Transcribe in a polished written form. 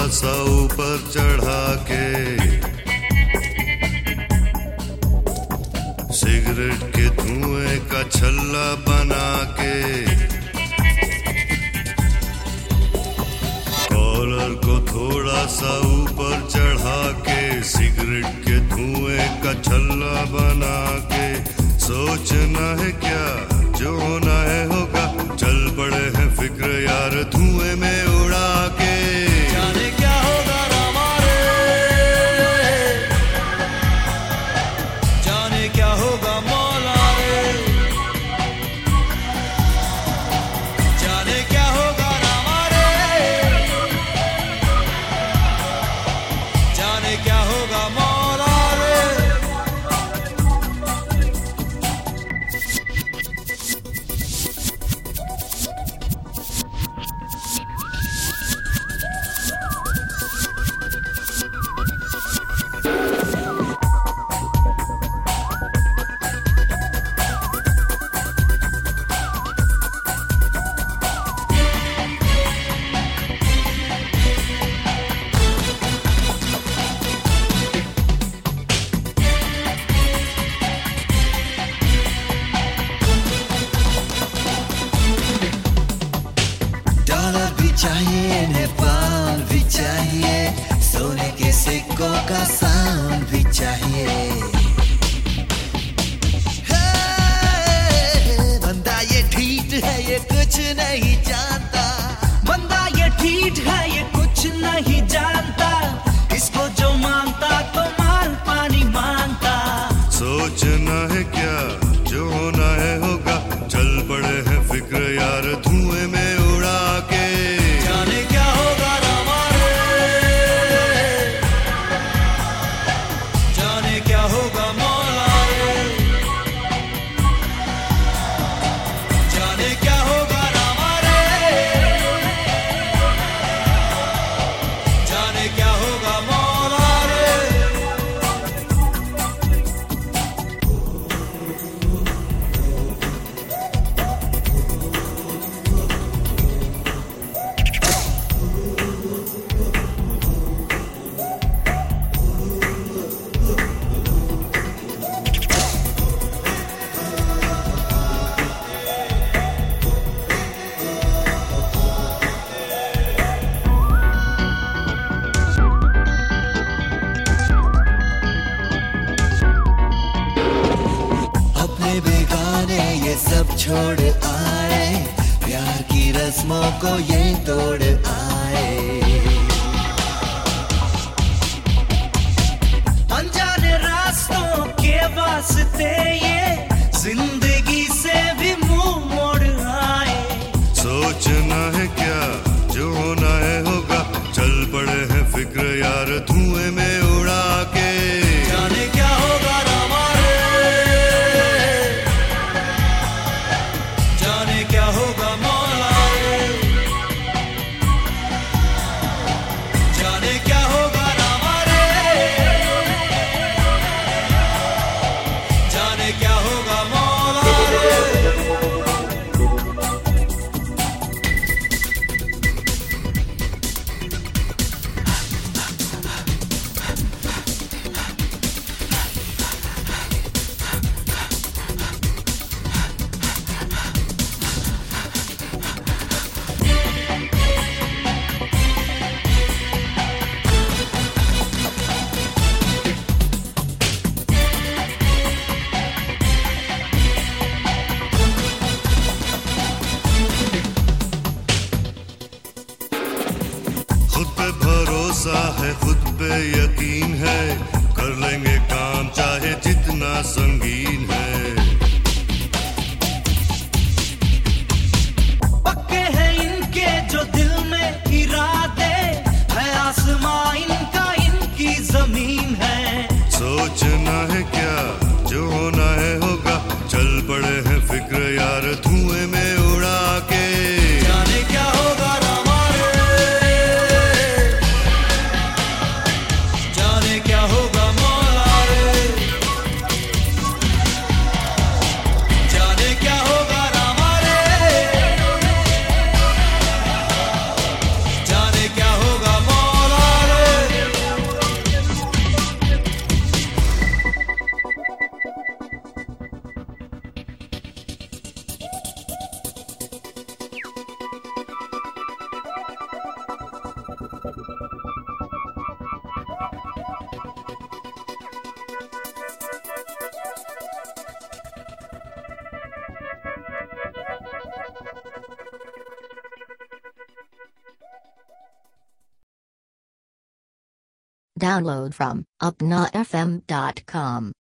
सा ऊपर चढ़ा के, सिगरेट के धुएं का छल्ला बना के, कॉलर को थोड़ा सा ऊपर चढ़ा के, सिगरेट के धुएं का छल्ला बना के, सोचना है क्या जो होना है होगा, चल पड़े हैं फिक्र यार धुएं में उड़ा के। जाने क्या होगा हमारे, जाने क्या होगा मौला रे, जाने क्या होगा हमारे, जाने क्या होगा मौला रे। डॉलर भी चाहिए, नेपाल भी चाहिए, सोने के सिक्कों का साउंड भी चाहिए। बंदा ये ठीक है, ये कुछ नहीं जानता, बंदा ये ठीक है, ये कुछ नहीं जानता, इसको जो मानता तो माल पानी मानता। सोचना है क्या जो होना है होगा, चल पड़े हैं फिक्र यार धुएं में उड़ा के। जाने क्या होगा हमारे, जाने क्या होगा मौला रे, जाने क्या होगा हमारे, जाने क्या होगा मौला रे। अपने बेगाने ये सब छोड़ आए, प्यार की रस्मों को ये तोड़ आए। अनजाने रास्तों के वास्ते ये जिंदगी से भी मुंह मोड़ आए। सोचना है क्या जो होना है होगा, चल पड़े हैं फिक्र यार धुएं में उड़ा के। जाने क्या होगा हमारे, जाने क्या होगा मौला रे, जाने क्या होगा हमारे, जाने क्या होगा मौला रे। खुद पे भरोसा है, खुद पे यकीन है, कर लेंगे काम चाहे जितना संगीन है। पक्के हैं इनके जो दिल में इरादे, है आसमां इनका इनकी जमीन है। सोचना है क्या जो होना है होगा, चल पड़े हैं फिक्र यार धुएं में उड़ा के। जाने क्या होगा हमारे, जाने क्या होगा मौला रे, जाने क्या होगा हमारे, जाने क्या होगा मौला Download from upnafm.com.